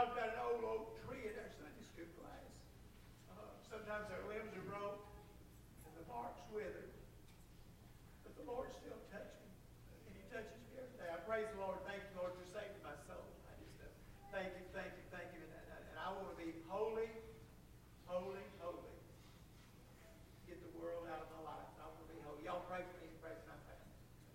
talked about an old oak tree in our Sunday school class. Sometimes our limbs are broke and the bark's withered. But the Lord still touches me. And He touches me every day. I praise the Lord. Thank you, Lord, for saving my soul. I just thank you. And I want to be holy. Get the world out of my life. I want to be holy. Y'all pray for me and pray for my family.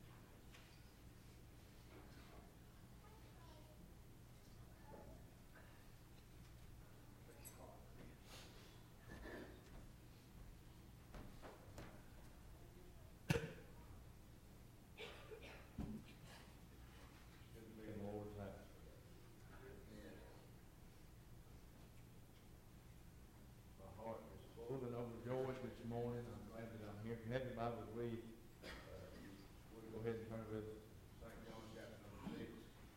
Moving overjoyed this morning. I'm glad that I'm here. If you have your Bible, read. We'll go ahead and turn to St. John chapter number 6.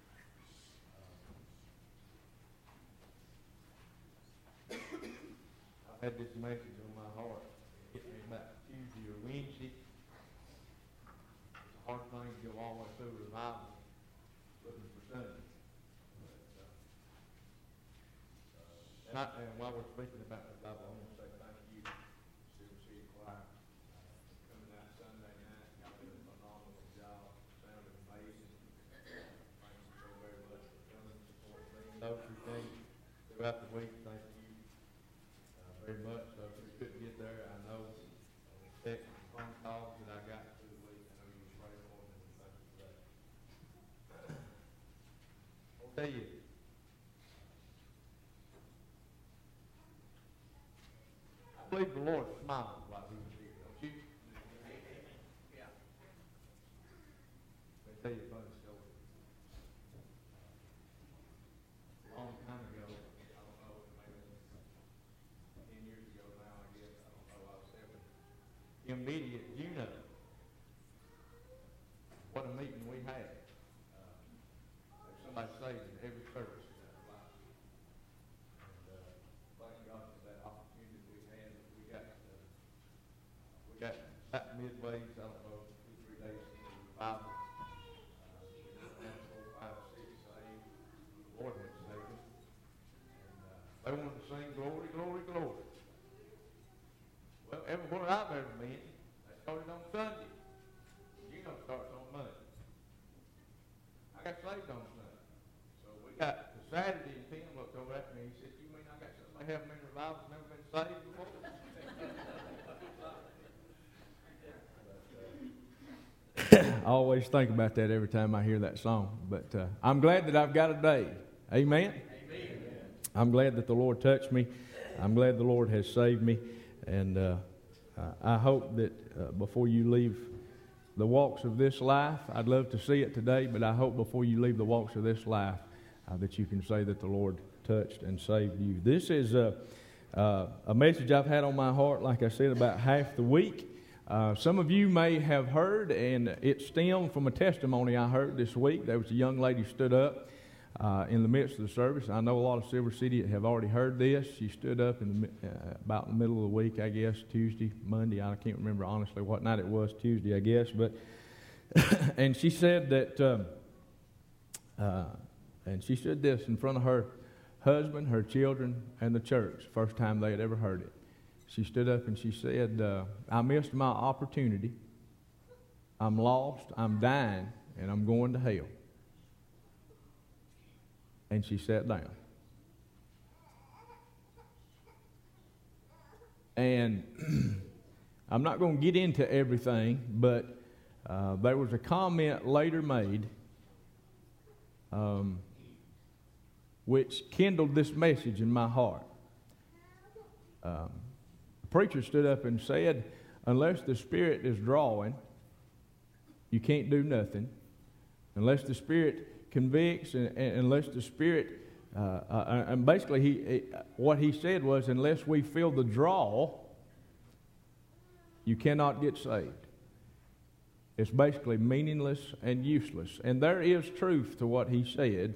I've had this message on my heart. It hit me about Tuesday or Wednesday. It's a hard thing to go all the way through the Bible looking for Sunday. And while we're speaking about the Bible, I want to say thank you to Silver City Choir coming out Sunday night. Y'all did a phenomenal job. Sounded amazing. Thank you so very much for coming and supporting me. Those who came throughout the week, thank you very much. Those who couldn't get there, I know text and phone calls that I got through the week. I know you were praying for me, and thank you for that. I'll tell you. I believe the Lord smiled while He was here, don't you? Yeah. Let me tell you a funny story. A long time ago, I don't know, maybe 10 years ago now, I guess, I don't know, I was having immediate Juno. What a meeting we had. There's somebody saved in every service. About midway, I don't know, 2-3 days into the Bible, 4, 5, 6, 8, the Lord went to save us. And they wanted to sing glory, glory, glory. Well, everywhere I've ever been, they started on Sunday. You know, it starts on Monday. I got saved on Sunday. So we got to Saturday, and Tim looked over at me and he said, "You mean I got somebody haven't been revived, never been saved before?" I always think about that every time I hear that song. But I'm glad that I've got a day. Amen? Amen. I'm glad that the Lord touched me. I'm glad the Lord has saved me. And I hope that before you leave the walks of this life, I'd love to see it today, but I hope before you leave the walks of this life that you can say that the Lord touched and saved you. This is a message I've had on my heart, like I said, about half the week. Some of you may have heard, and it stemmed from a testimony I heard this week. There was a young lady stood up in the midst of the service. I know a lot of Silver City have already heard this. She stood up in about in the middle of the week, I guess, Tuesday, Monday. I can't remember honestly what night it was, Tuesday, I guess. But and she said that, and she said this in front of her husband, her children, and the church, first time they had ever heard it. She stood up and she said, "I missed my opportunity. I'm lost, I'm dying, and I'm going to hell." And she sat down. And I'm not going to get into everything, but there was a comment later made which kindled this message in my heart. The preacher stood up and said, "Unless the Spirit is drawing, you can't do nothing. Unless the Spirit convicts, and unless the Spirit," and basically what he said was, unless we feel the draw, you cannot get saved. It's basically meaningless and useless. And there is truth to what he said.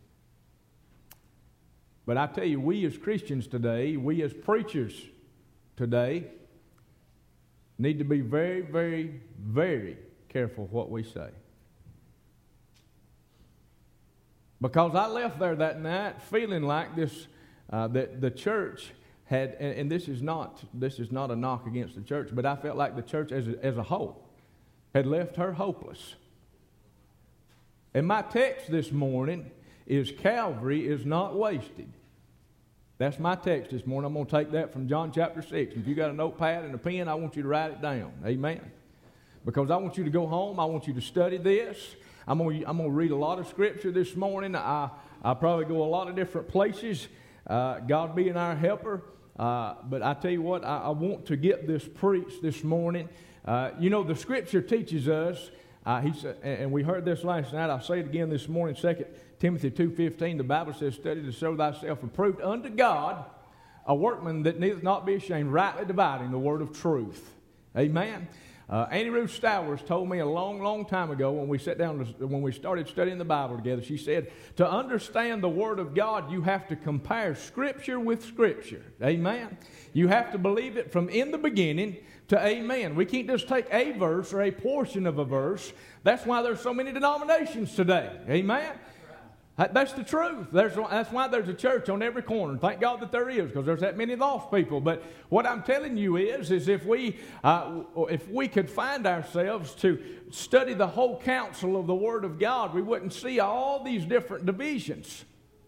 But I tell you, we as Christians today, we as preachers today, need to be very, very, very careful what we say. Because I left there that night feeling like this, that the church had, and this is not a knock against the church, but I felt like the church as a whole had left her hopeless. And my text this morning is Calvary is not wasted. That's my text this morning. I'm going to take that from John chapter 6. If you got a notepad and a pen, I want you to write it down. Amen. Because I want you to go home. I want you to study this. I'm going to read a lot of scripture this morning. I probably go a lot of different places, God being our helper. But I tell you what, I want to get this preached this morning. The scripture teaches us, and we heard this last night, I'll say it again this morning, 2 Timothy 2:15, the Bible says, study to show thyself approved unto God, a workman that needeth not be ashamed, rightly dividing the word of truth. Amen. Annie Ruth Stowers told me a long, long time ago when we sat down, when we started studying the Bible together, she said, to understand the Word of God, you have to compare Scripture with Scripture. Amen. You have to believe it from in the beginning to amen. We can't just take a verse or a portion of a verse. That's why there's so many denominations today. Amen. That's the truth. That's why there's a church on every corner. Thank God that there is, because there's that many lost people. But what I'm telling you is if we could find ourselves to study the whole counsel of the Word of God, we wouldn't see all these different divisions.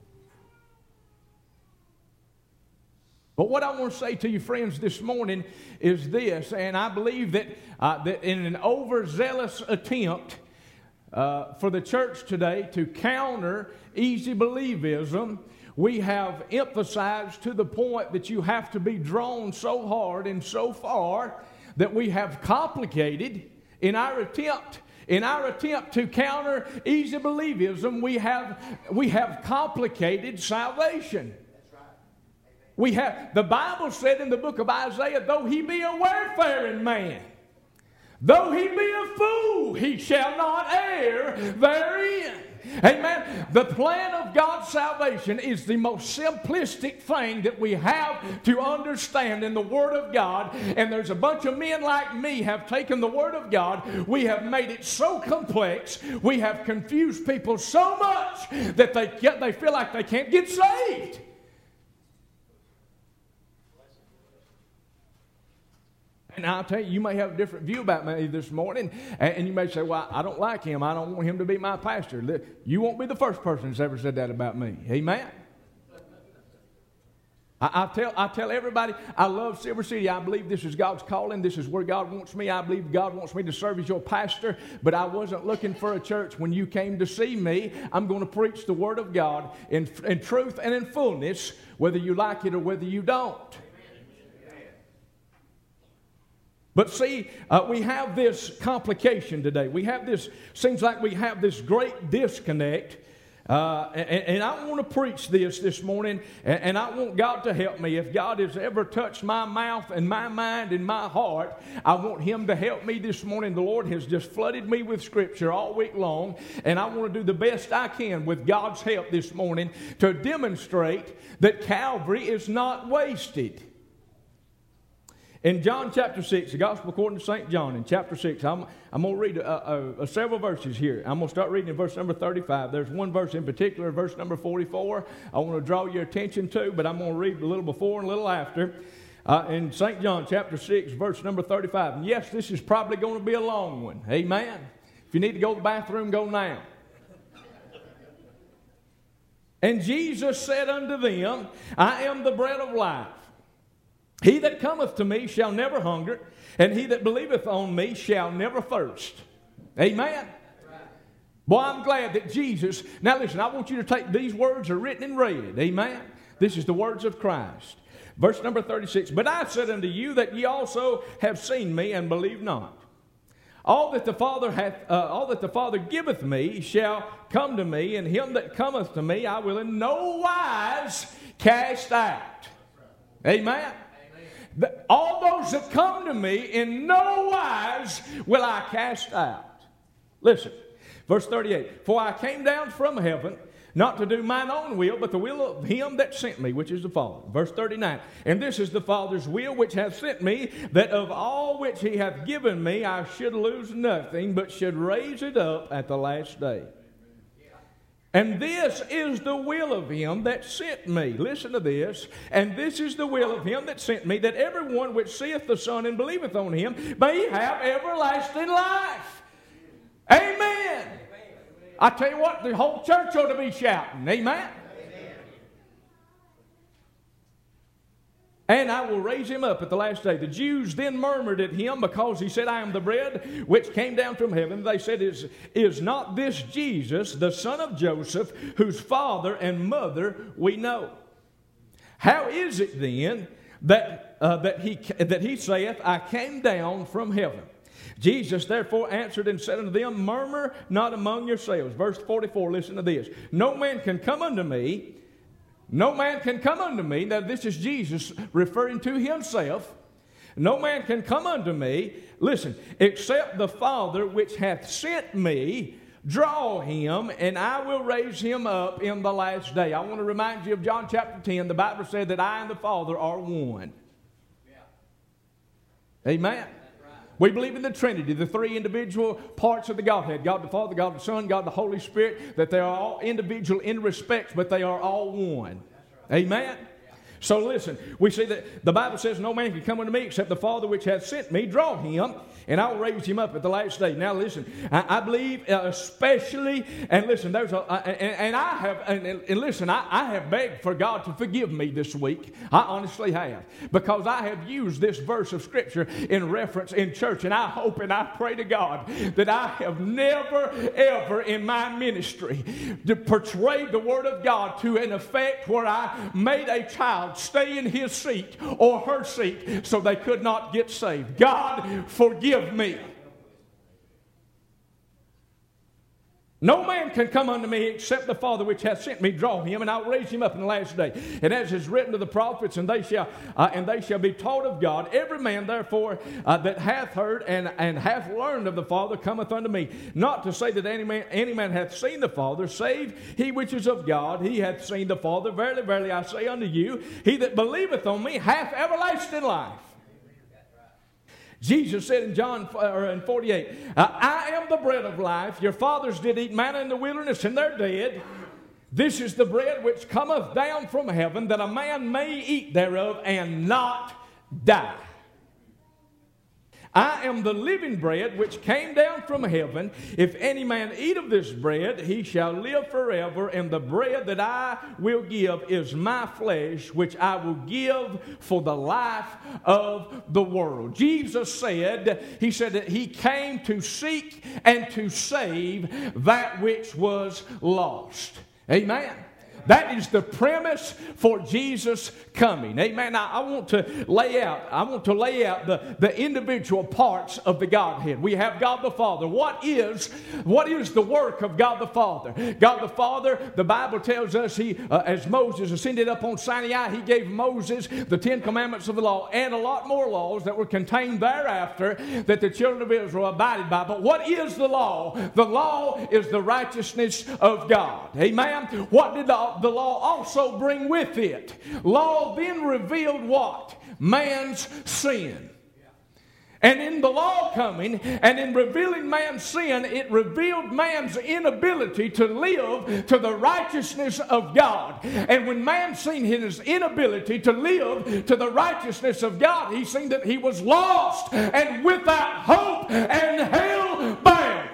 But what I want to say to you, friends, this morning is this, and I believe that in an overzealous attempt for the church today to counter easy believism, we have emphasized to the point that you have to be drawn so hard and so far that we have complicated in our attempt to counter easy believism. We have complicated salvation. The Bible said in the book of Isaiah, though he be a wayfaring man, though he be a fool, he shall not err therein. Amen. The plan of God's salvation is the most simplistic thing that we have to understand in the Word of God. And there's a bunch of men like me have taken the Word of God. We have made it so complex. We have confused people so much that they feel like they can't get saved. And I'll tell you, you may have a different view about me this morning, and you may say, well, I don't like him. I don't want him to be my pastor. You won't be the first person that's ever said that about me. Amen? I tell everybody, I love Silver City. I believe this is God's calling. This is where God wants me. I believe God wants me to serve as your pastor, but I wasn't looking for a church when you came to see me. I'm going to preach the Word of God in truth and in fullness, whether you like it or whether you don't. But see, we have this complication today. Seems like we have this great disconnect. And I want to preach this morning, and I want God to help me. If God has ever touched my mouth and my mind and my heart, I want Him to help me this morning. The Lord has just flooded me with Scripture all week long, and I want to do the best I can with God's help this morning to demonstrate that Calvary is not wasted. In John chapter 6, the Gospel according to St. John, in chapter 6, I'm going to read several verses here. I'm going to start reading in verse number 35. There's one verse in particular, verse number 44, I want to draw your attention to, but I'm going to read a little before and a little after. In St. John chapter 6, verse number 35. And yes, this is probably going to be a long one. Amen. If you need to go to the bathroom, go now. And Jesus said unto them, I am the bread of life. He that cometh to me shall never hunger, and he that believeth on me shall never thirst. Amen. Boy, I'm glad that Jesus... Now listen, I want you to take these words are written in red. Amen. This is the words of Christ. Verse number 36. But I said unto you that ye also have seen me and believe not. All that the Father giveth me shall come to me, and him that cometh to me I will in no wise cast out. Amen. All those that come to me in no wise will I cast out. Listen, verse 38. For I came down from heaven not to do mine own will, but the will of him that sent me, which is the Father. Verse 39. And this is the Father's will which hath sent me, that of all which he hath given me I should lose nothing, but should raise it up at the last day. And this is the will of him that sent me. Listen to this. And this is the will of him that sent me, that everyone which seeth the Son and believeth on him may have everlasting life. Amen. I tell you what, the whole church ought to be shouting. Amen. And I will raise him up at the last day. The Jews then murmured at him because he said, I am the bread which came down from heaven. They said, is not this Jesus, the son of Joseph, whose father and mother we know? How is it then that he saith, I came down from heaven? Jesus therefore answered and said unto them, murmur not among yourselves. Verse 44, listen to this. No man can come unto me. No man can come unto me. Now this is Jesus referring to himself. No man can come unto me, listen, except the Father which hath sent me draw him, and I will raise him up in the last day. I want to remind you of John chapter 10. The Bible said that I and the Father are one. Yeah. Amen. We believe in the Trinity, the three individual parts of the Godhead, God the Father, God the Son, God the Holy Spirit, that they are all individual in respects, but they are all one. Amen? So listen, we see that the Bible says no man can come unto me except the Father which hath sent me draw him, and I will raise him up at the last day. Now listen, I believe especially, and listen, there's I have begged for God to forgive me this week. I honestly have, because I have used this verse of Scripture in reference in church, and I hope and I pray to God that I have never ever in my ministry portrayed the Word of God to an effect where I made a child stay in his seat or her seat so they could not get saved. God, forgive me. No man can come unto me except the Father which hath sent me draw him, and I will raise him up in the last day. And as is written to the prophets, and they shall be taught of God. Every man therefore that hath heard and hath learned of the Father cometh unto me. Not to say that any man hath seen the Father, save he which is of God, he hath seen the Father. Verily, verily, I say unto you, he that believeth on me hath everlasting life. Jesus said in John 48, I am the bread of life. Your fathers did eat manna in the wilderness, and they're dead. This is the bread which cometh down from heaven, that a man may eat thereof and not die. I am the living bread which came down from heaven. If any man eat of this bread, he shall live forever. And the bread that I will give is my flesh, which I will give for the life of the world. Jesus said, he said that he came to seek and to save that which was lost. Amen. That is the premise for Jesus coming. Amen. Now, I want to lay out the individual parts of the Godhead. We have God the Father. What is the work of God the Father? God the Father, the Bible tells us, as Moses ascended up on Sinai, he gave Moses the 10 commandments of the law and a lot more laws that were contained thereafter that the children of Israel abided by. But what is the law? The law is the righteousness of God. Amen. What did the law also bring with it? Law then revealed what? Man's sin. And in the law coming and in revealing man's sin, it revealed man's inability to live to the righteousness of God. And when man seen his inability to live to the righteousness of God, he seen that he was lost and without hope and hell bound.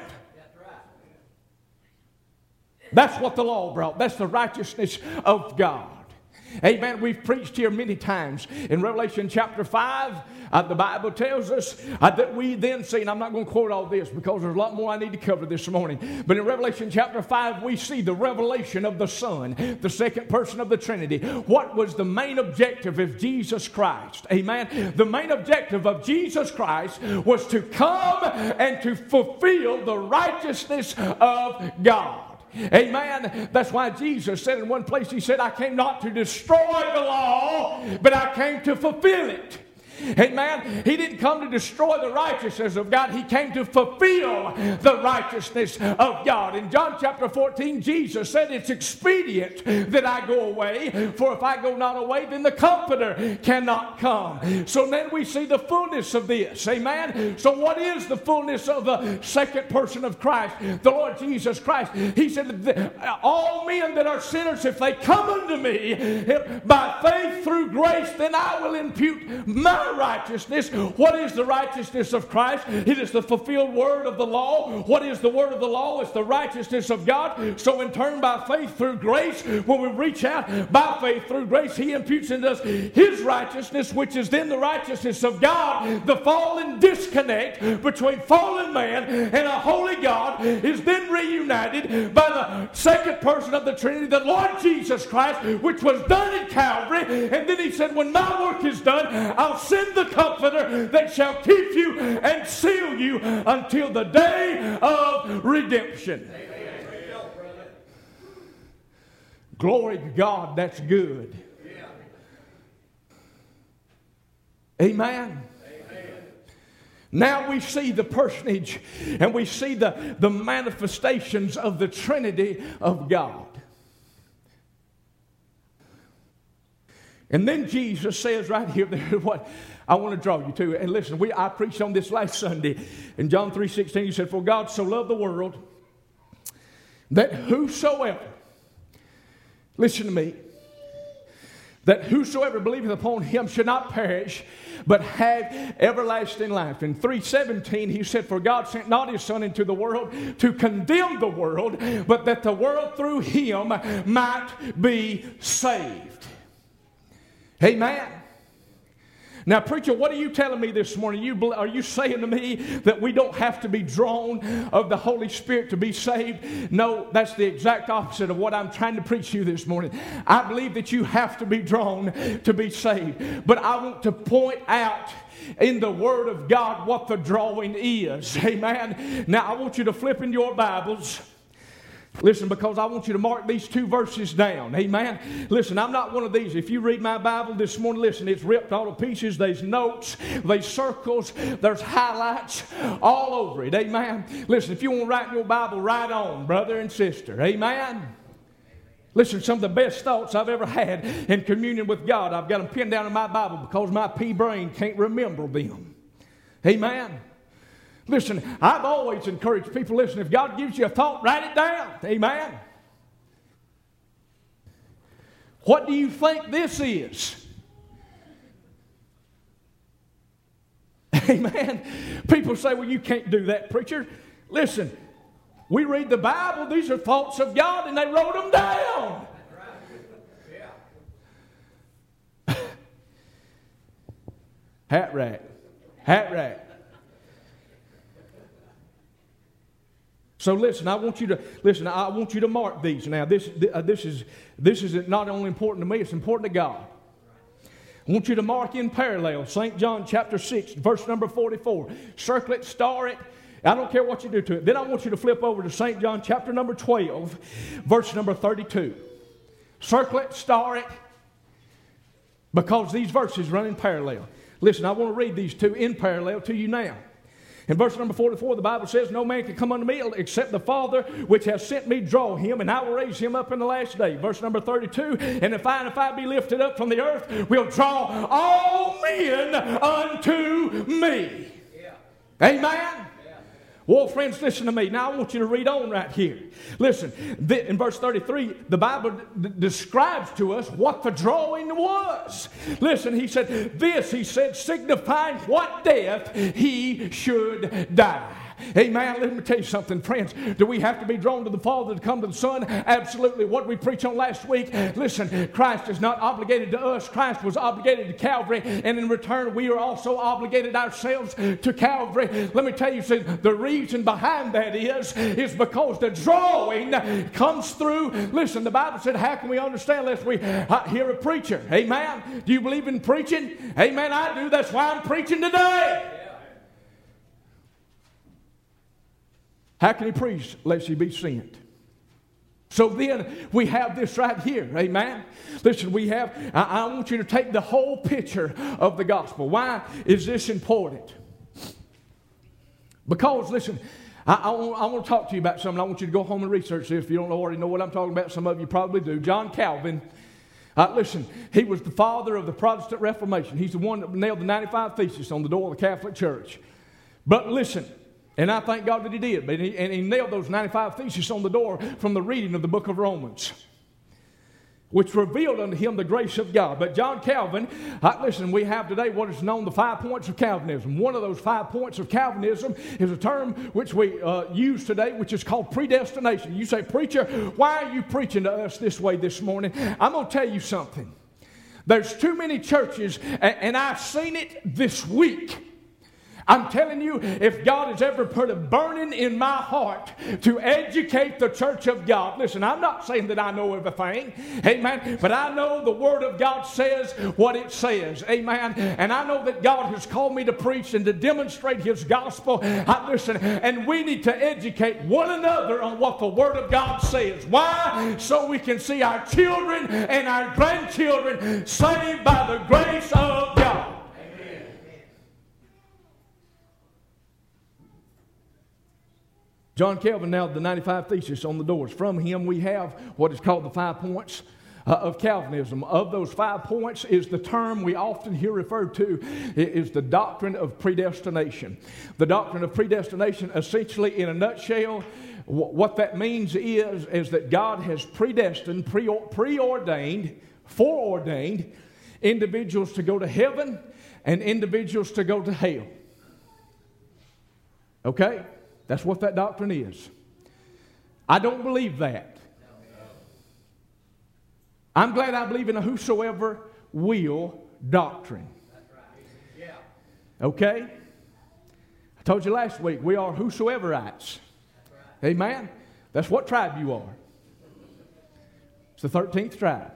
That's what the law brought. That's the righteousness of God. Amen. We've preached here many times. In Revelation chapter 5, the Bible tells us that we then see, and I'm not going to quote all this because there's a lot more I need to cover this morning. But in Revelation chapter 5, we see the revelation of the Son, the second person of the Trinity. What was the main objective of Jesus Christ? Amen. The main objective of Jesus Christ was to come and to fulfill the righteousness of God. Amen. That's why Jesus said in one place, he said, I came not to destroy the law, but I came to fulfill it. Amen. He didn't come to destroy the righteousness of God. He came to fulfill the righteousness of God. In John chapter 14, Jesus said, it's expedient that I go away, for if I go not away, then the Comforter cannot come. So then we see the fullness of this. Amen. So what is the fullness of the second person of Christ, the Lord Jesus Christ? He said, all men that are sinners, if they come unto me by faith through grace, then I will impute my righteousness. What is the righteousness of Christ? It is the fulfilled word of the law. What is the word of the law? It's the righteousness of God. So in turn, by faith through grace, when we reach out by faith through grace, He imputes in us His righteousness, which is then the righteousness of God. The fallen disconnect between fallen man and a holy God is then reunited by the second person of the Trinity, the Lord Jesus Christ, which was done at Calvary. And then He said, when my work is done, I'll send the Comforter that shall keep you and seal you until the day of redemption. Amen. Glory to God, that's good. Amen. Now we see the personage and we see the manifestations of the Trinity of God. And then Jesus says right here, what I want to draw you to. And listen, I preached on this last Sunday. In John 3:16, He said, for God so loved the world that whosoever, listen to me, that whosoever believeth upon Him should not perish, but have everlasting life. In 3:17, He said, for God sent not His Son into the world to condemn the world, but that the world through Him might be saved. Amen. Now, preacher, what are you telling me this morning? Are you saying to me that we don't have to be drawn of the Holy Spirit to be saved? No, that's the exact opposite of what I'm trying to preach to you this morning. I believe that you have to be drawn to be saved. But I want to point out in the Word of God what the drawing is. Amen. Now, I want you to flip in your Bibles. Listen, because I want you to mark these two verses down. Amen. Listen, I'm not one of these. If you read my Bible this morning, listen, it's ripped all to pieces. There's notes, there's circles, there's highlights all over it. Amen. Listen, if you want to write in your Bible, write on, brother and sister. Amen. Listen, some of the best thoughts I've ever had in communion with God, I've got them pinned down in my Bible because my pea brain can't remember them. Amen. Listen, I've always encouraged people, listen, if God gives you a thought, write it down. Amen. What do you think this is? Amen. People say, well, you can't do that, preacher. Listen, we read the Bible. These are thoughts of God, and they wrote them down. Hat rack. Hat rack. So listen, I want you to mark these. Now, this is not only important to me, it's important to God. I want you to mark in parallel St. John chapter 6, verse number 44. Circle it, star it. I don't care what you do to it. Then I want you to flip over to St. John chapter number 12, verse number 32. Circle it, star it, because these verses run in parallel. Listen, I want to read these two in parallel to you now. In verse number 44, the Bible says, no man can come unto me except the Father which has sent me draw him, and I will raise him up in the last day. Verse number 32, and if I be lifted up from the earth, will draw all men unto me. Yeah. Amen? Well, friends, listen to me. Now I want you to read on right here. Listen, in verse 33, the Bible describes to us what the drawing was. Listen, he said, signifying what death he should die. Amen. Let me tell you something, friends. Do we have to be drawn to the Father to come to the Son? Absolutely. What we preached on last week, listen, Christ is not obligated to us. Christ was obligated to Calvary, and in return, we are also obligated ourselves to Calvary. Let me tell you, see, the reason behind that is because the drawing comes through. Listen, the Bible said, how can we understand unless we hear a preacher? Amen. Do you believe in preaching? Amen, I do. That's why I'm preaching today. How can he preach unless he be sent? So then we have this right here, amen? Listen, I want you to take the whole picture of the gospel. Why is this important? Because, listen, I want to talk to you about something. I want you to go home and research this. If you don't already know what I'm talking about, some of you probably do. John Calvin, listen, he was the father of the Protestant Reformation. He's the one that nailed the 95 Theses on the door of the Catholic Church. But listen, and I thank God that he did. But he nailed those 95 Theses on the door from the reading of the book of Romans, which revealed unto him the grace of God. But John Calvin, listen, we have today what is known the 5 points of Calvinism. One of those 5 points of Calvinism is a term which we use today, which is called predestination. You say, preacher, why are you preaching to us this way this morning? I'm going to tell you something. There's too many churches, and I've seen it this week. I'm telling you, if God has ever put a burning in my heart to educate the church of God, listen, I'm not saying that I know everything, amen, but I know the Word of God says what it says, amen, and I know that God has called me to preach and to demonstrate His gospel. Listen, and we need to educate one another on what the Word of God says. Why? So we can see our children and our grandchildren saved by the grace of God. John Calvin nailed the 95 Theses on the doors. From him we have what is called the 5 points of Calvinism. Of those 5 points is the term we often hear referred to is the doctrine of predestination. The doctrine of predestination, essentially in a nutshell, what that means is that God has predestined, foreordained individuals to go to heaven and individuals to go to hell. Okay? That's what that doctrine is. I don't believe that. I'm glad I believe in a whosoever will doctrine. Okay? I told you last week, we are whosoeverites. Amen? That's what tribe you are. It's the 13th tribe.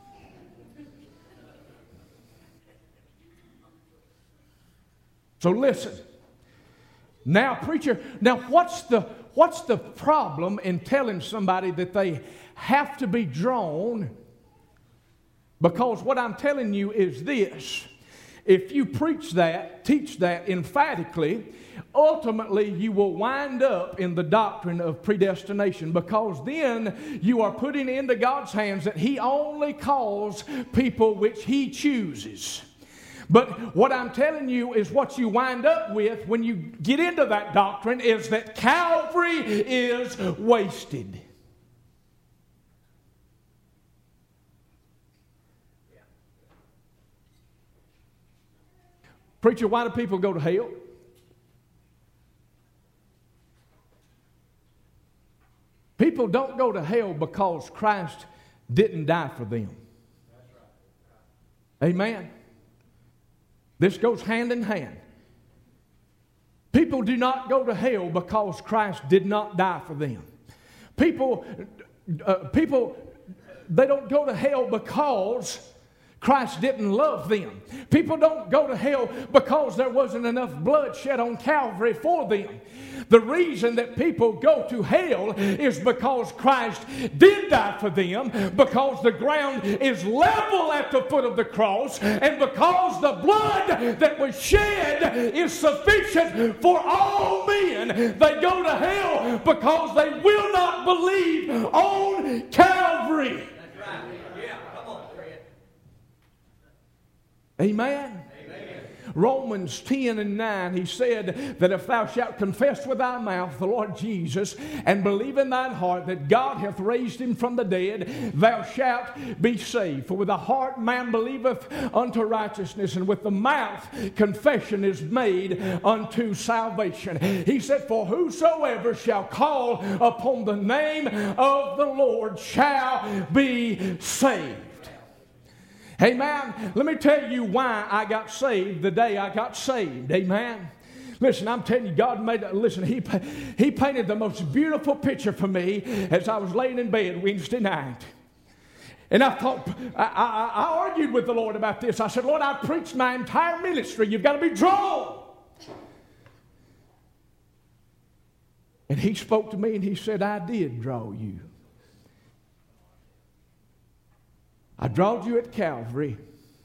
So listen. Now, preacher, what's the problem in telling somebody that they have to be drawn? Because what I'm telling you is this. If you preach that, teach that emphatically, ultimately you will wind up in the doctrine of predestination, because then you are putting into God's hands that He only calls people which He chooses. But what I'm telling you is what you wind up with when you get into that doctrine is that Calvary is wasted. Preacher, why do people go to hell? People don't go to hell because Christ didn't die for them. Amen. This goes hand in hand. People do not go to hell because Christ did not die for them. People, they don't go to hell because Christ didn't love them. People don't go to hell because there wasn't enough blood shed on Calvary for them. The reason that people go to hell is because Christ did die for them, because the ground is level at the foot of the cross, and because the blood that was shed is sufficient for all men. They go to hell because they will not believe on Calvary. That's right. Yeah, come on, Fred. Amen. Romans 10:9, he said that if thou shalt confess with thy mouth the Lord Jesus and believe in thine heart that God hath raised him from the dead, thou shalt be saved. For with the heart man believeth unto righteousness, and with the mouth confession is made unto salvation. He said, for whosoever shall call upon the name of the Lord shall be saved. Amen. Let me tell you why I got saved the day I got saved. Amen. Listen, I'm telling you, God made it. Listen, He painted the most beautiful picture for me as I was laying in bed Wednesday night. And I thought, I argued with the Lord about this. I said, Lord, I preached my entire ministry. You've got to be drawn. And He spoke to me and He said, I did draw you. I drawed you at Calvary.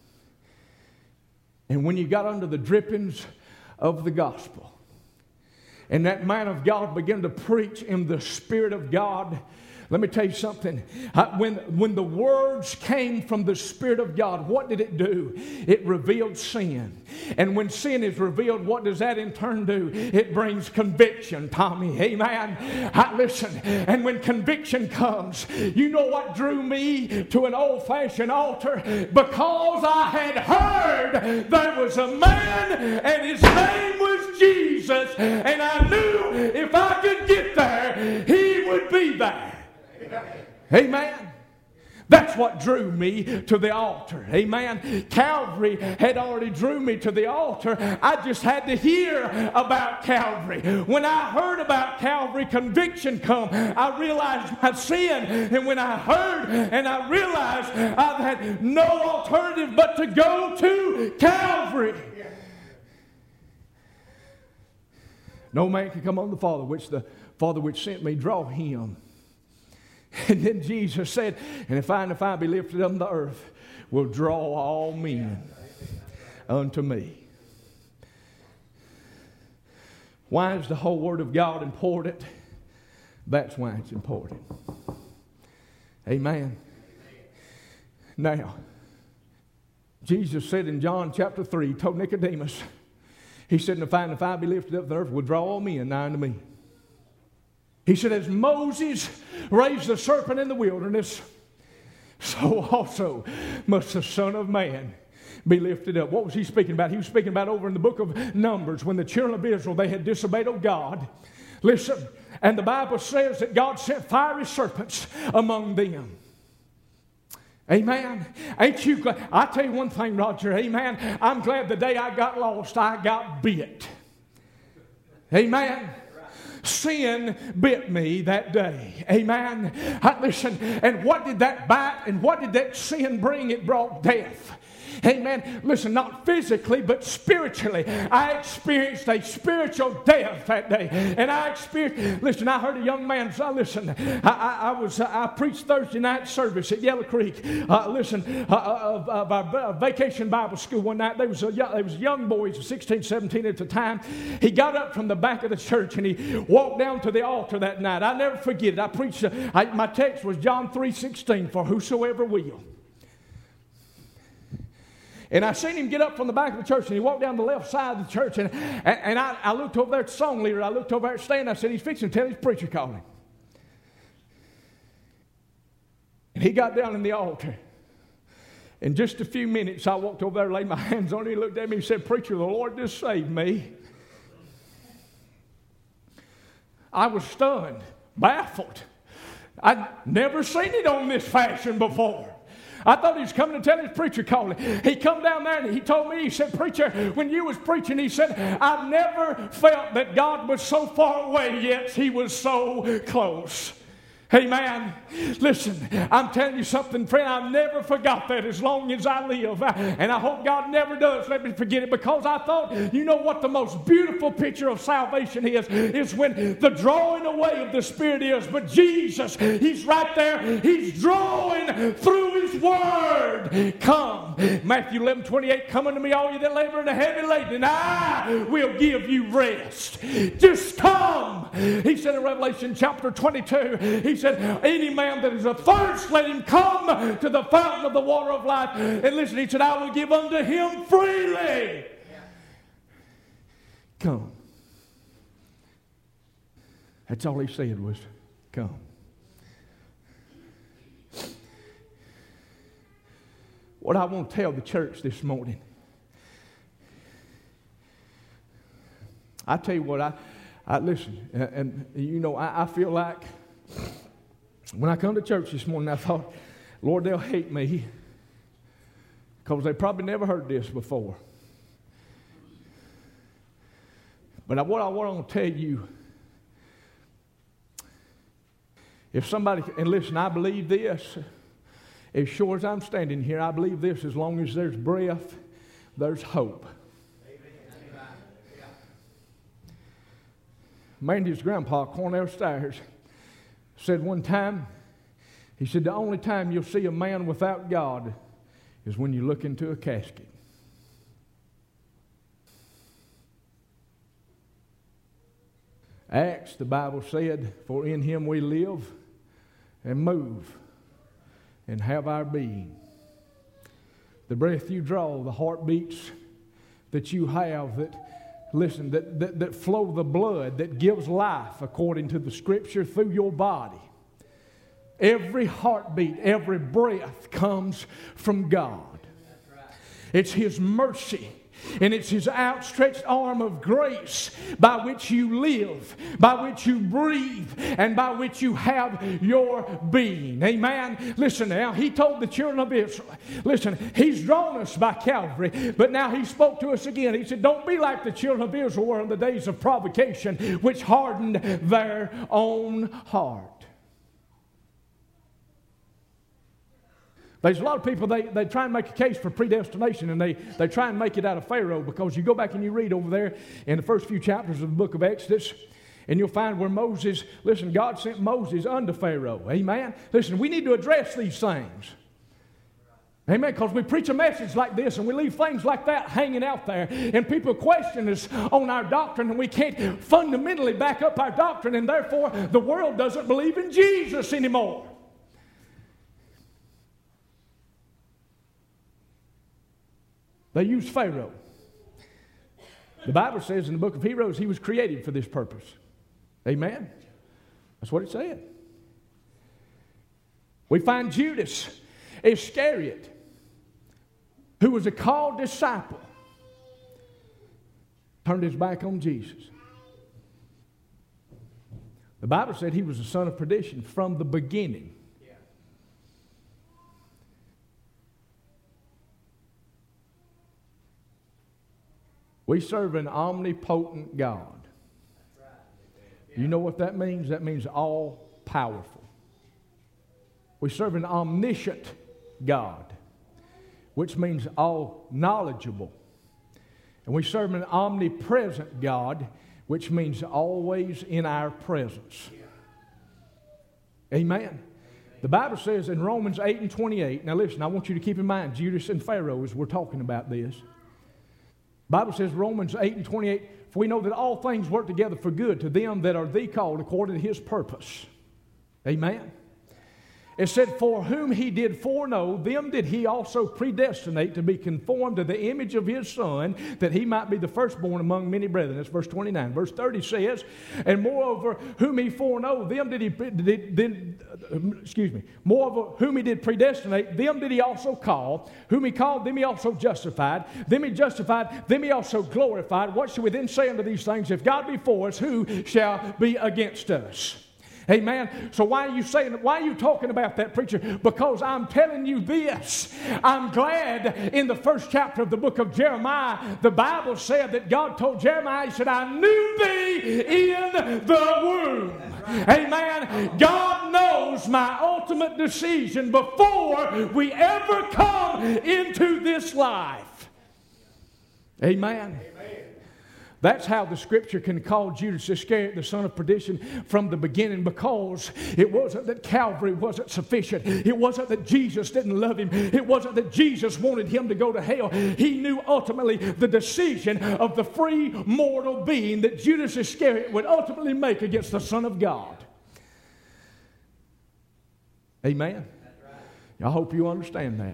And when you got under the drippings of the gospel, and that man of God began to preach in the Spirit of God, let me tell you something. When the words came from the Spirit of God, what did it do? It revealed sin. And when sin is revealed, what does that in turn do? It brings conviction, Tommy. Amen. Listen, and when conviction comes, you know what drew me to an old-fashioned altar? Because I had heard there was a man and his name was Jesus, and I knew if I could get there, he would be there. Amen. That's what drew me to the altar. Amen. Calvary had already drew me to the altar. I just had to hear about Calvary. When I heard about Calvary, conviction come. I realized my sin. And when I heard and I realized I had no alternative but to go to Calvary. No man can come on the Father which sent me, draw him. And then Jesus said, and if I be lifted up in the earth, will draw all men unto me. Why is the whole Word of God important? That's why it's important. Amen. Now, Jesus said in John chapter 3, he told Nicodemus, he said, and if I be lifted up in the earth, will draw all men nigh unto me. He said, as Moses raised the serpent in the wilderness, so also must the Son of Man be lifted up. What was he speaking about? He was speaking about over in the book of Numbers when the children of Israel, they had disobeyed God. Listen, and the Bible says that God sent fiery serpents among them. Amen. Ain't you glad? I tell you one thing, Roger. Amen. I'm glad the day I got lost, I got bit. Amen. Sin bit me that day. Amen. Listen, and what did that bite and what did that sin bring? It brought death. Amen. Listen, not physically, but spiritually. I experienced a spiritual death that day. And I experienced, listen, I heard a young man, I preached Thursday night service at Yellow Creek. Of our vacation Bible school one night. There was a young boy, he was 16, 17 at the time. He got up from the back of the church and he walked down to the altar that night. I'll never forget it. I preached, my text was John 3:16, for whosoever will. And I seen him get up from the back of the church, and he walked down the left side of the church, and I looked over there at the song leader. I looked over there at Stan. I said, he's fixing to tell his preacher calling. And he got down in the altar. In just a few minutes, I walked over there, laid my hands on him. He looked at me and said, preacher, the Lord just saved me. I was stunned, baffled. I'd never seen it on this fashion before. I thought he was coming to tell his preacher calling. He come down there and he told me, he said, preacher, when you was preaching, he said, I've never felt that God was so far away, yet he was so close. Amen. Listen, I'm telling you something, friend. I've never forgot that as long as I live. And I hope God never does let me forget it, because I thought, you know what the most beautiful picture of salvation is when the drawing away of the Spirit is. But Jesus, He's right there. He's drawing through His Word. Come. Matthew 11:28, come unto me, all you that labor and are heavy laden, and I will give you rest. Just come. He said in Revelation chapter 22, He said, any man that is athirst, let him come to the fountain of the water of life. And listen, he said, I will give unto him freely. Come. That's all he said was, come. What I want to tell the church this morning, I tell you what, I listen, and you know, I feel like when I come to church this morning, I thought, Lord, they'll hate me because they probably never heard this before. But what I want to tell you, if somebody, and listen, I believe this, as sure as I'm standing here, I believe this, as long as there's breath, there's hope. Mandy's grandpa, Cornell Stires, said one time, He said, the only time you'll see a man without God is when you look into a casket. Acts, the Bible said, for in him we live and move and have our being. The breath you draw, the heartbeats that you have that flow the blood, that gives life according to the Scripture through your body. Every heartbeat, every breath comes from God. It's His mercy. And it's His outstretched arm of grace by which you live, by which you breathe, and by which you have your being. Amen? Listen now, He told the children of Israel, listen, He's drawn us by Calvary, but now He spoke to us again. He said, don't be like the children of Israel were in the days of provocation, which hardened their own heart. There's a lot of people, they try and make a case for predestination, and they try and make it out of Pharaoh, because you go back and you read over there in the first few chapters of the book of Exodus, and you'll find where Moses, listen, God sent Moses unto Pharaoh. Amen? Listen, we need to address these things. Amen? Because we preach a message like this, and we leave things like that hanging out there, and people question us on our doctrine, and we can't fundamentally back up our doctrine, and therefore the world doesn't believe in Jesus anymore. They used Pharaoh. The Bible says in the book of Hebrews, he was created for this purpose. Amen? That's what it said. We find Judas Iscariot, who was a called disciple, turned his back on Jesus. The Bible said he was the son of perdition from the beginning. We serve an omnipotent God. You know what that means? That means all powerful. We serve an omniscient God, which means all knowledgeable. And we serve an omnipresent God, which means always in our presence. Amen. The Bible says in Romans 8 and 28, now listen, I want you to keep in mind Judas and Pharaoh as we're talking about this. The Bible says, Romans 8 and 28, for we know that all things work together for good to them that are the called according to His purpose. Amen. It said, for whom He did foreknow, them did He also predestinate to be conformed to the image of His Son, that He might be the firstborn among many brethren. That's verse 29. Verse 30 says, and moreover, whom He foreknow, them did He, moreover, whom He did predestinate, them did He also call. Whom He called, them He also justified. Them He justified, them He also glorified. What shall we then say unto these things? If God be for us, who shall be against us? Amen. So why are you talking about that, preacher? Because I'm telling you this. I'm glad in the first chapter of the book of Jeremiah, the Bible said that God told Jeremiah, He said, I knew thee in the womb. Amen. God knows my ultimate decision before we ever come into this life. Amen. That's how the Scripture can call Judas Iscariot the son of perdition from the beginning, because it wasn't that Calvary wasn't sufficient. It wasn't that Jesus didn't love him. It wasn't that Jesus wanted him to go to hell. He knew ultimately the decision of the free mortal being that Judas Iscariot would ultimately make against the Son of God. Amen? I hope you understand that.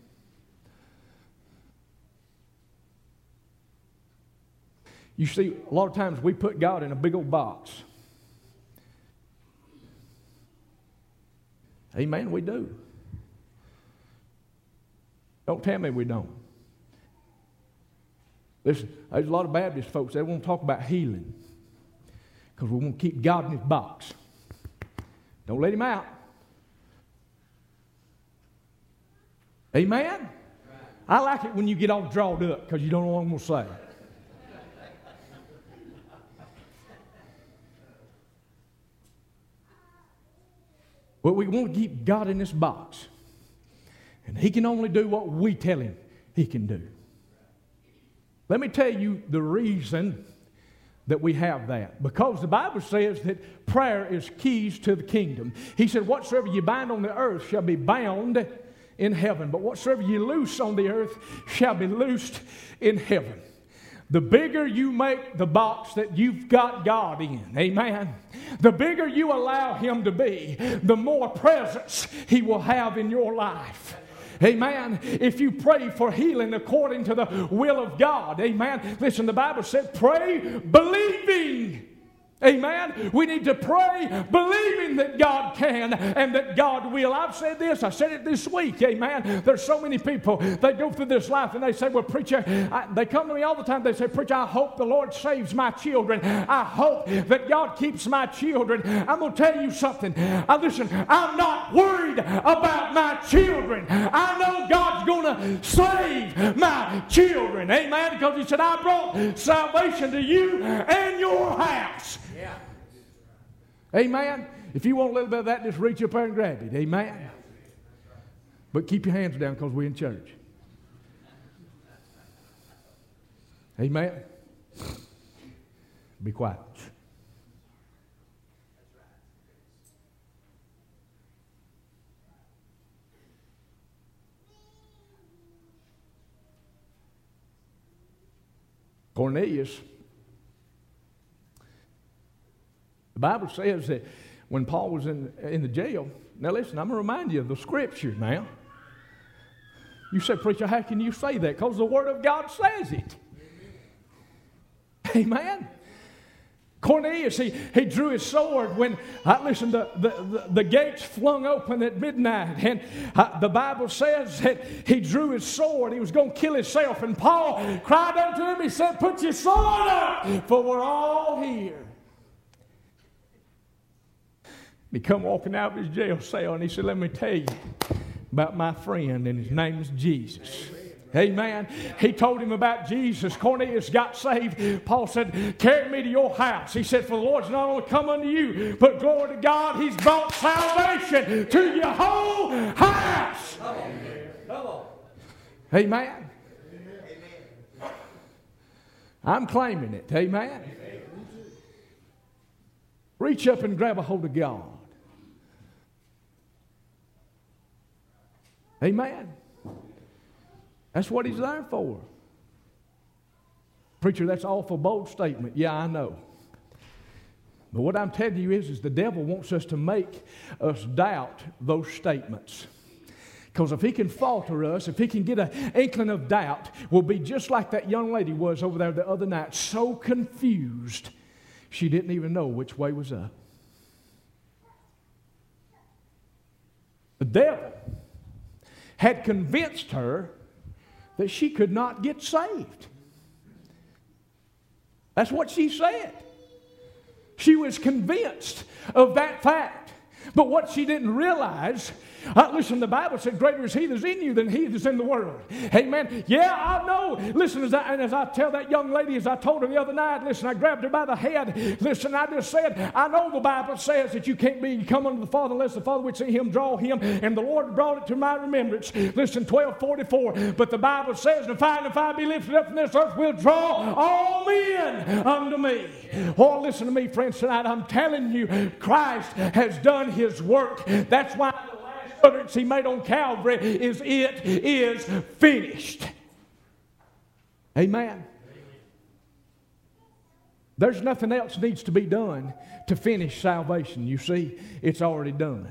You see, a lot of times we put God in a big old box. Amen, we do. Don't tell me we don't. Listen, there's a lot of Baptist folks, they won't talk about healing because we want to keep God in His box. Don't let Him out. Amen? I like it when you get all drawed up because you don't know what I'm going to say. But we want to keep God in this box. And He can only do what we tell Him He can do. Let me tell you the reason that we have that. Because the Bible says that prayer is keys to the kingdom. He said, whatsoever you bind on the earth shall be bound in heaven, but whatsoever you loose on the earth shall be loosed in heaven. The bigger you make the box that you've got God in, amen, the bigger you allow Him to be, the more presence He will have in your life. Amen. If you pray for healing according to the will of God, amen. Listen, the Bible said, pray believing. Amen. We need to pray believing that God can and that God will. I've said this. I said it this week. Amen. There's so many people, they go through this life and they say, well, preacher, they come to me all the time. They say, preacher, I hope the Lord saves my children. I hope that God keeps my children. I'm going to tell you something. Listen, I'm not worried about my children. I know God's going to save my children. Amen. Because He said, I brought salvation to you and your house. Yeah. Amen. If you want a little bit of that, just reach up there and grab it. Amen. But keep your hands down because we're in church. Amen. Be quiet. Cornelius, the Bible says that when Paul was in the jail, now listen, I'm going to remind you of the Scripture now. You say, preacher, how can you say that? Because the Word of God says it. Amen. Cornelius, he drew his sword when, listen, the gates flung open at midnight. And the Bible says that he drew his sword. He was going to kill himself. And Paul cried unto him, he said, put your sword up, for we're all here. He come walking out of his jail cell and he said, let me tell you about my friend, and his name is Jesus. Amen. He told him about Jesus. Cornelius got saved. Paul said, carry me to your house. He said, for the Lord's not only come unto you, but glory to God, He's brought salvation to your whole house. Come on. Come on. Amen. I'm claiming it. Amen. Reach up and grab a hold of God. Amen. That's what He's there for. Preacher, that's an awful bold statement. Yeah, I know. But what I'm telling you is the devil wants us to make us doubt those statements. Because if he can falter us, if he can get an inkling of doubt, we'll be just like that young lady was over there the other night, so confused she didn't even know which way was up. The devil had convinced her that she could not get saved. That's what she said. She was convinced of that fact. But what she didn't realize, listen, the Bible said, greater is He that's in you than he that's in the world. Amen. Yeah, I know. Listen, as I tell that young lady, as I told her the other night, listen, I grabbed her by the head. Listen, I just said, I know the Bible says that you can't come unto the Father unless the Father would see Him, draw Him, and the Lord brought it to my remembrance. Listen, 12:44. But the Bible says, if I be lifted up from this earth, will draw all men unto me. Oh, listen to me, friends, tonight. I'm telling you, Christ has done His work. That's why the last utterance He made on Calvary is, it is finished. Amen. There's nothing else needs to be done to finish salvation. You see, it's already done.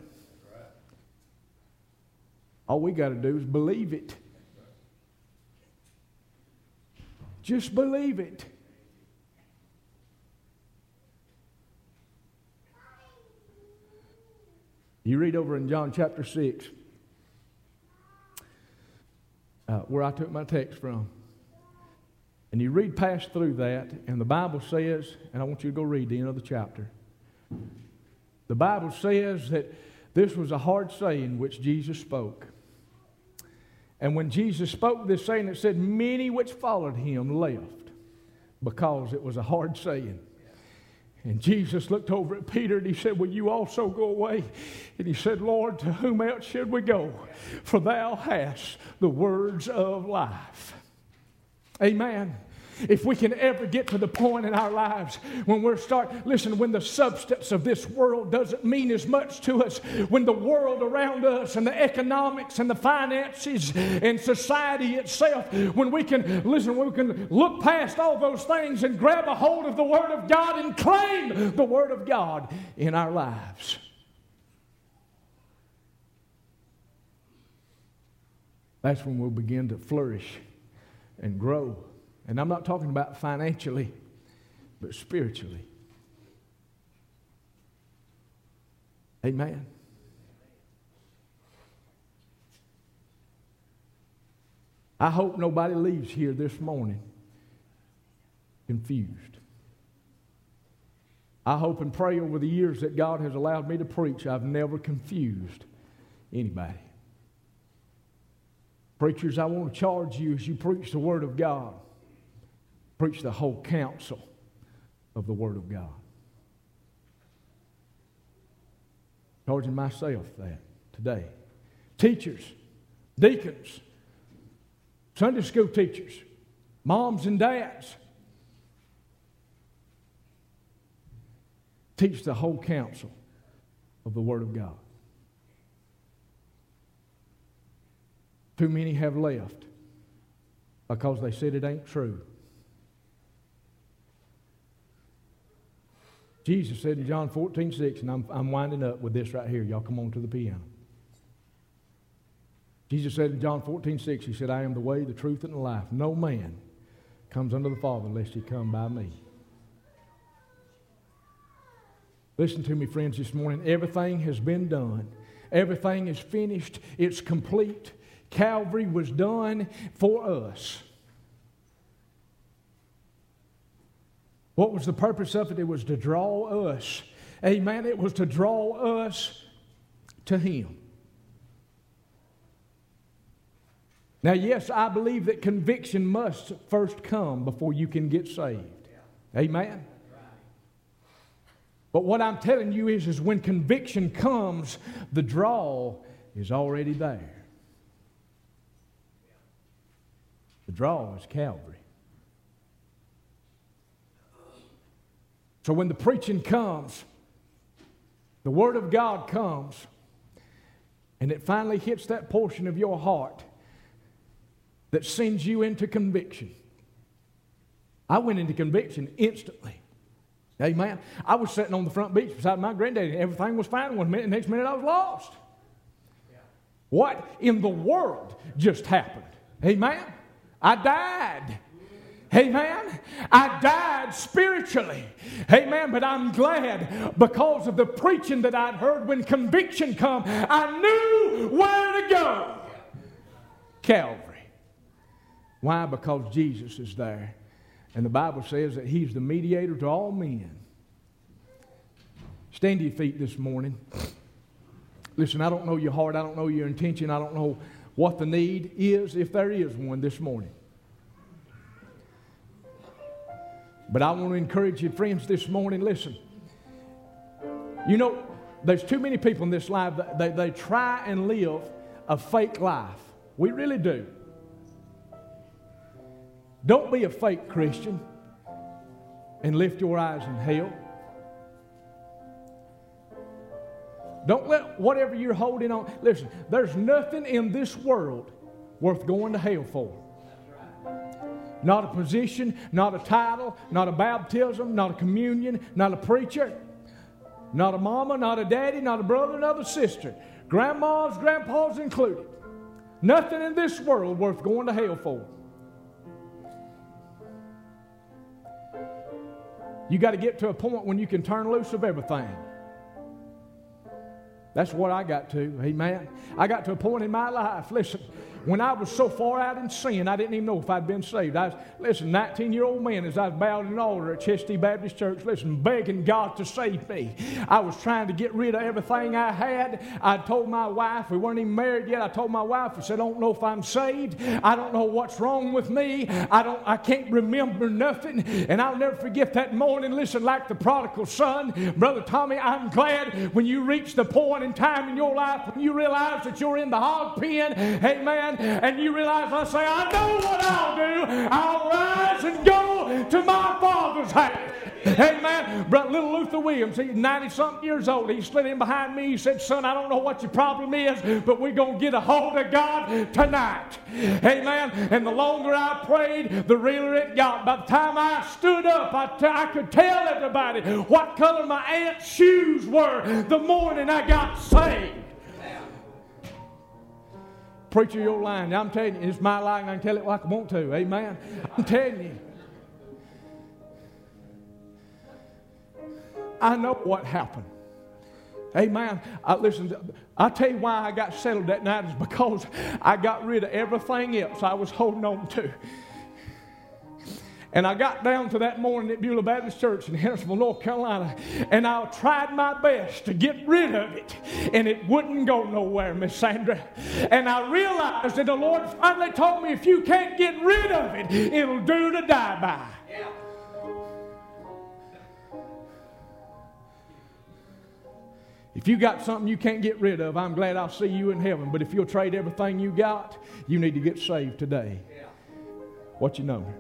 All we got to do is believe it. Just believe it. You read over in John chapter 6, where I took my text from. And you read past through that, and the Bible says, and I want you to go read the end of the chapter. The Bible says that this was a hard saying which Jesus spoke. And when Jesus spoke this saying, it said, many which followed Him left, because it was a hard saying. And Jesus looked over at Peter and He said, will you also go away? And He said, Lord, to whom else should we go? For Thou hast the words of life. Amen. If we can ever get to the point in our lives when when the substance of this world doesn't mean as much to us, when the world around us and the economics and the finances and society itself, when we can look past all those things and grab a hold of the Word of God and claim the Word of God in our lives. That's when we'll begin to flourish and grow. And I'm not talking about financially, but spiritually. Amen. I hope nobody leaves here this morning confused. I hope and pray over the years that God has allowed me to preach, I've never confused anybody. Preachers, I want to charge you as you preach the Word of God. Preach the whole counsel of the Word of God. Charging myself that today. Teachers, deacons, Sunday school teachers, moms and dads, teach the whole counsel of the Word of God. Too many have left because they said it ain't true. Jesus said in John 14:6, and I'm winding up with this right here. Y'all come on to the piano. Jesus said in John 14:6, He said, I am the way, the truth, and the life. No man comes unto the Father unless he come by me. Listen to me, friends, this morning. Everything has been done. Everything is finished. It's complete. Calvary was done for us. What was the purpose of it? It was to draw us. Amen. It was to draw us to Him. Now, yes, I believe that conviction must first come before you can get saved. Amen. But what I'm telling you is when conviction comes, the draw is already there. The draw is Calvary. So when the preaching comes, the Word of God comes, and it finally hits that portion of your heart that sends you into conviction. I went into conviction instantly. Amen. I was sitting on the front beach beside my granddaddy, and everything was fine one minute, and the next minute I was lost. Yeah. What in the world just happened? Amen. I died. Amen. I died spiritually. Amen. But I'm glad because of the preaching that I'd heard when conviction come, I knew where to go. Calvary. Why? Because Jesus is there. And the Bible says that He's the mediator to all men. Stand to your feet this morning. Listen, I don't know your heart. I don't know your intention. I don't know what the need is, if there is one this morning. But I want to encourage you, friends, this morning. Listen, you know, there's too many people in this life that they try and live a fake life. We really do. Don't be a fake Christian and lift your eyes in hell. Don't let whatever you're holding on. Listen, there's nothing in this world worth going to hell for. Not a position, not a title, not a baptism, not a communion, not a preacher, not a mama, not a daddy, not a brother, not a sister, grandmas, grandpas included. Nothing in this world worth going to hell for. You got to get to a point when you can turn loose of everything. That's what I got to. Amen. I got to a point in my life, listen, when I was so far out in sin, I didn't even know if I'd been saved. I was, 19-year-old man as I was bowed in an altar at Chesty Baptist Church, begging God to save me. I was trying to get rid of everything I had. I told my wife, we weren't even married yet, I told my wife, I said, I don't know if I'm saved. I don't know what's wrong with me. I can't remember nothing. And I'll never forget that morning, like the prodigal son. Brother Tommy, I'm glad when you reach the point in time in your life when you realize that you're in the hog pen, amen, and you realize, I say, I know what I'll do. I'll rise and go to my Father's house. Amen. Brother Little Luther Williams, he's 90-something years old. He slid in behind me. He said, son, I don't know what your problem is, but we're going to get a hold of God tonight. Amen. And the longer I prayed, the realer it got. By the time I stood up, I could tell everybody what color my aunt's shoes were the morning I got saved. Preacher, you're lying. I'm telling you, it's my lie, and I can tell it like I want to. Amen. I'm telling you. I know what happened. Amen. Listen, I'll tell you why I got settled that night is because I got rid of everything else I was holding on to. And I got down to that morning at Beulah Baptist Church in Hendersonville, North Carolina, and I tried my best to get rid of it, and it wouldn't go nowhere, Miss Sandra. And I realized that the Lord finally told me, if you can't get rid of it, it'll do to die by. Yeah. If you got something you can't get rid of, I'm glad I'll see you in heaven. But if you'll trade everything you got, you need to get saved today. Yeah. What you know?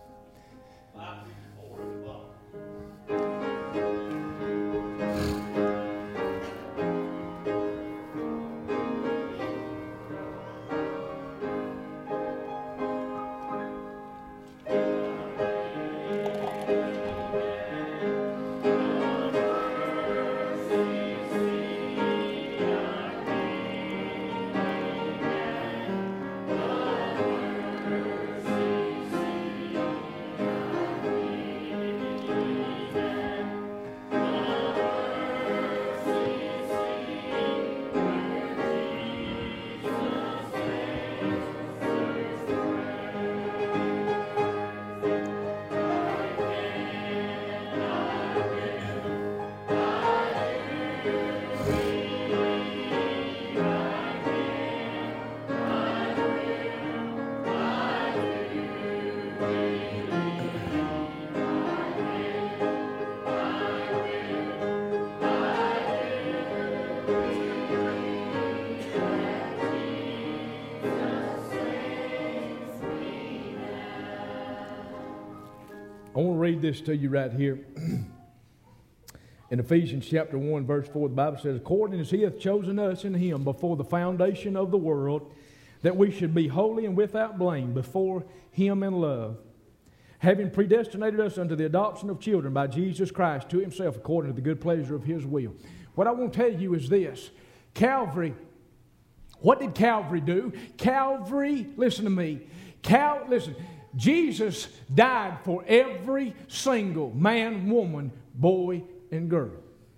I want to read this to you right here. In Ephesians chapter 1, verse 4, the Bible says, according as he hath chosen us in him before the foundation of the world, that we should be holy and without blame before him in love, having predestinated us unto the adoption of children by Jesus Christ to himself, according to the good pleasure of his will. What I want to tell you is this. Calvary, what did Calvary do? Calvary, listen to me. Listen, Jesus died for every single man, woman, boy, and girl.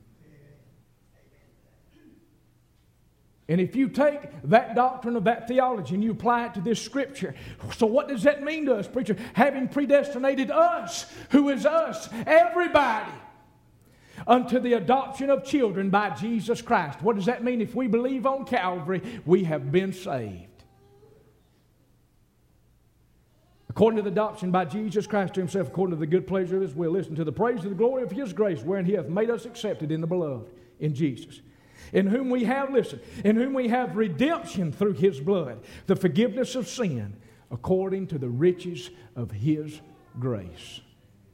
And if you take that doctrine of that theology and you apply it to this scripture, so what does that mean to us, preacher? Having predestinated us, who is us, everybody, unto the adoption of children by Jesus Christ. What does that mean? If we believe on Calvary, we have been saved. According to the adoption by Jesus Christ to himself, according to the good pleasure of his will. Listen, to the praise of the glory of his grace, wherein he hath made us accepted in the beloved, in Jesus. In whom we have, listen, in whom we have redemption through his blood, the forgiveness of sin, according to the riches of his grace.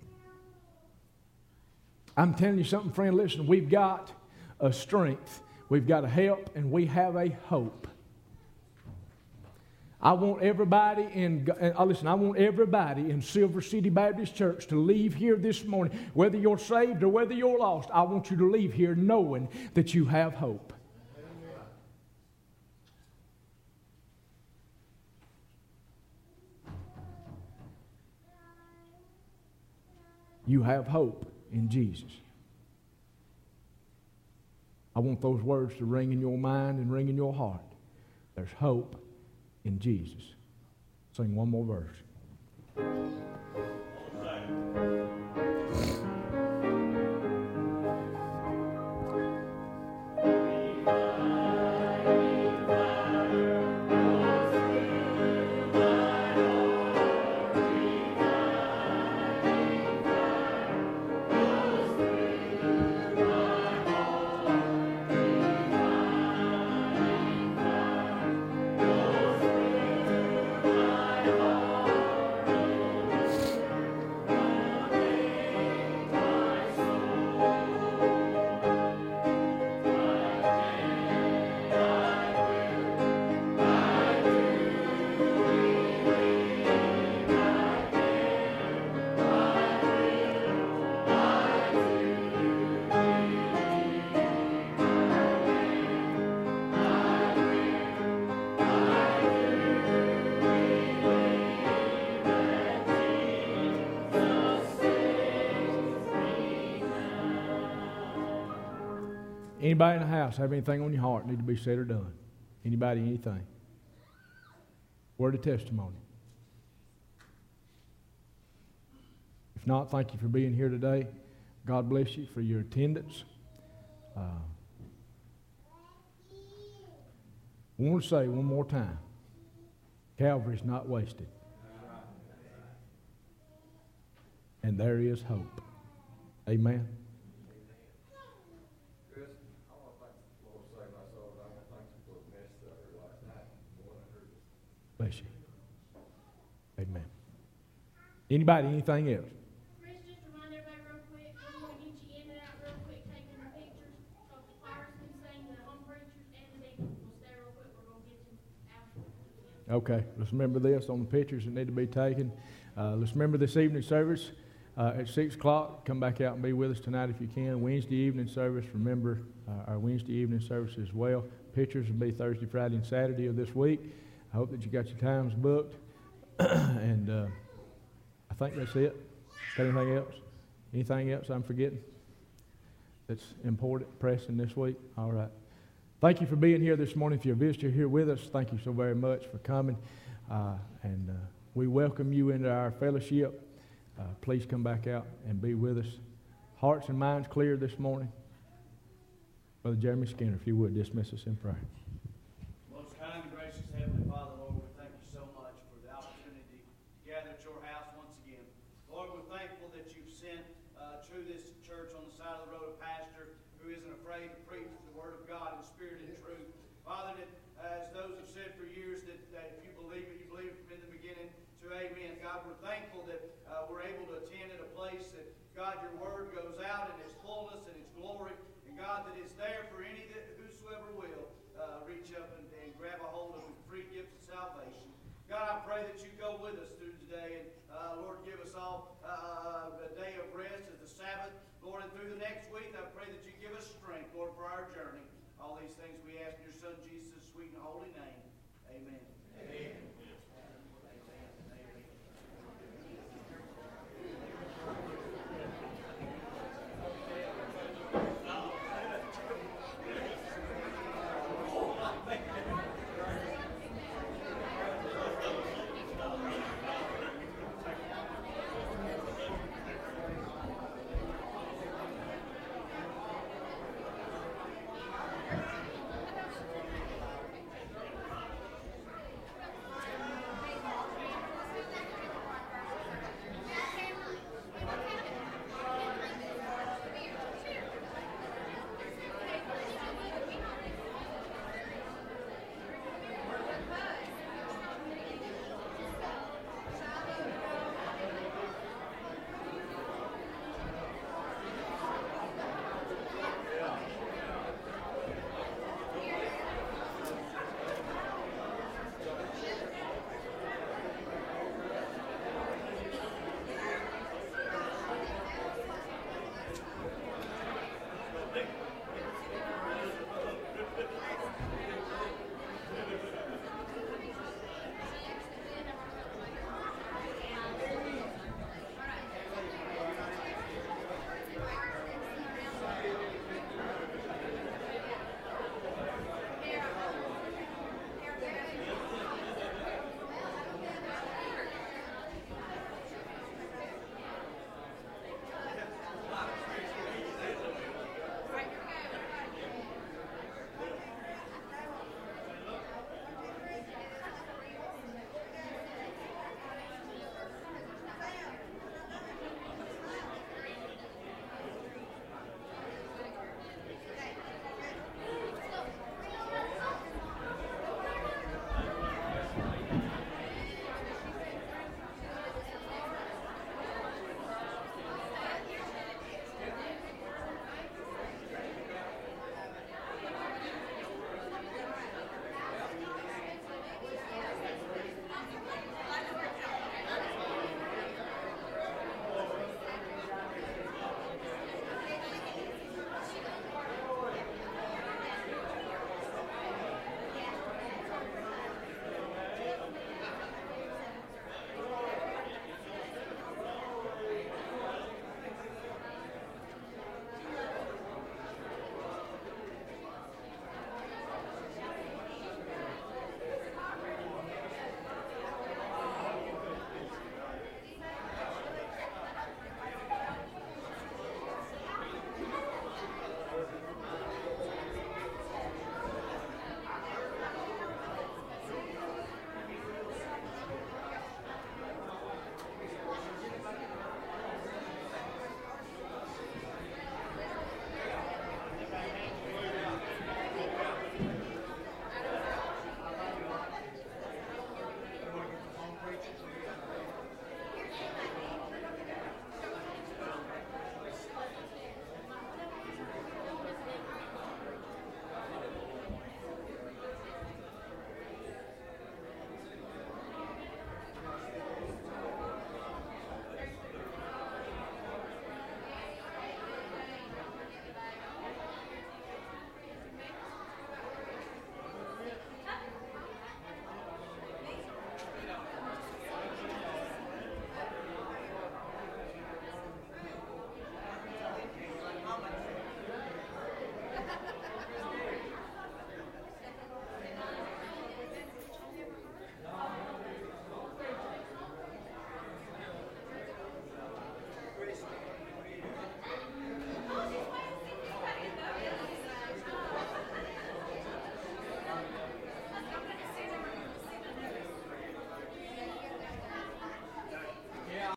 I'm telling you something, friend, listen, we've got a strength, we've got a help, and we have a hope. I want everybody in Silver City Baptist Church to leave here this morning, whether you're saved or whether you're lost. I want you to leave here knowing that you have hope. You have hope in Jesus. I want those words to ring in your mind and ring in your heart. There's hope in Jesus. Sing one more verse. Anybody in the house have anything on your heart need to be said or done? Anybody, anything? Word of testimony. If not, thank you for being here today. God bless you for your attendance. I want to say one more time, Calvary's not wasted. And there is hope. Amen. Chris, I want to thank the Lord save my soul, but I want to thank you for the message that I heard last night. More than I heard this. Bless you. Amen. Anybody, anything else? Chris, just remind everybody real quick, we're going to get you in and out real quick, taking the pictures. So if the choir's been singing, the home preachers and the deacons will stay real quick. We're going to get you out. Okay, let's remember this on the pictures that need to be taken. Let's remember this evening service at 6 o'clock. Come back out and be with us tonight if you can. Wednesday evening service, remember our Wednesday evening service as well. Pictures will be Thursday, Friday, and Saturday of this week. I hope that you got your times booked. And I think that's it. Got anything else? Anything else I'm forgetting that's important, pressing this week? All right. Thank you for being here this morning. If you're a visitor here with us, thank you so very much for coming. And we welcome you into our fellowship. Please come back out and be with us. Hearts and minds clear this morning. Brother Jeremy Skinner, if you would, dismiss us in prayer. Most kind and gracious Heavenly Father, Lord, we thank you so much for the opportunity to gather at your house once again. Lord, we're thankful that you've sent to this church on the side of the road a pastor who isn't afraid to preach the Word of God in spirit and truth. Father, that as those have said for years, that if you believe it, you believe it from in the beginning to amen. God, we're thankful that we're able to attend at a place that, God, your Word goes out in its fullness and its glory. And God, that is there for any that whosoever will reach up and grab a hold of the free gift of salvation. God, I pray that you go with us through today. And Lord, give us all a day of rest as the Sabbath. Lord, and through the next week, I pray that you give us strength, Lord, for our journey. All these things we ask in your Son Jesus' sweet and holy name. Amen.